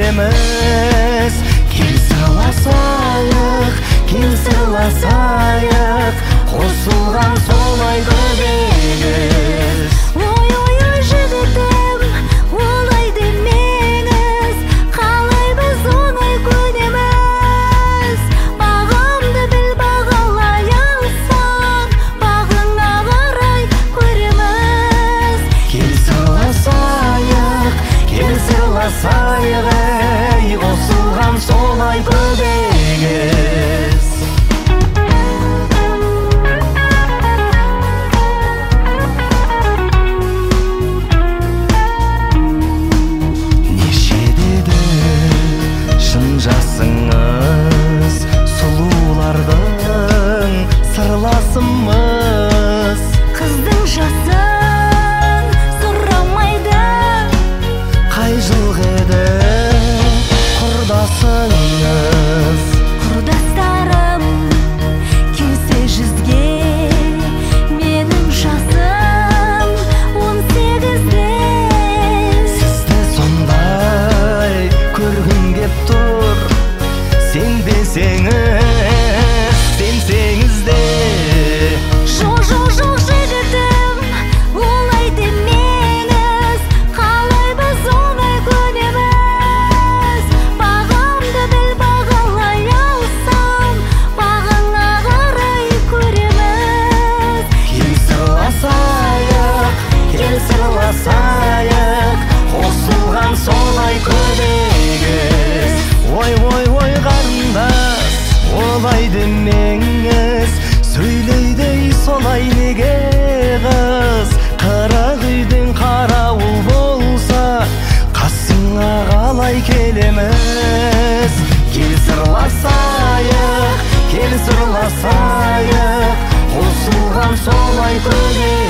келеміз. Кел сырласайық, қосылған солай көбейгіз. Ой, ой, ой, жігітім, олай демеңіз, қалай біз оңай көнеміз. Бағамды біл, бағалай алсаң, бағыңа қарай көреміз. Кел сырласайық, ей, қосылған солай көбейгіз. Жасыңыз сұлулардың сырласымыз. Қыздың жасын сұрамайды, Қай жылғы еді құрдасыңыз? құрдастарым келсе жүзге, менің жасым 18-де. Сізді сондай көргім кеп тұр, сенсеңіз де. Жоқ, жоқ, жоқ, жігітім, олай демеңіз, қалай біз оңай көнеміз. Бағамды біл, бағалай алсам, бағыңа қарай көреміз. Кел сырласайық, қосылған солай көбейгіз. Ой, ой, ой, қарындас, олай демеңіз, сөйлейді солай неге қыз? Қырық үйдің қарауыл болса, қасыңа қалай келеміз? Кел сырласайық, қосылған солай көбейгіз.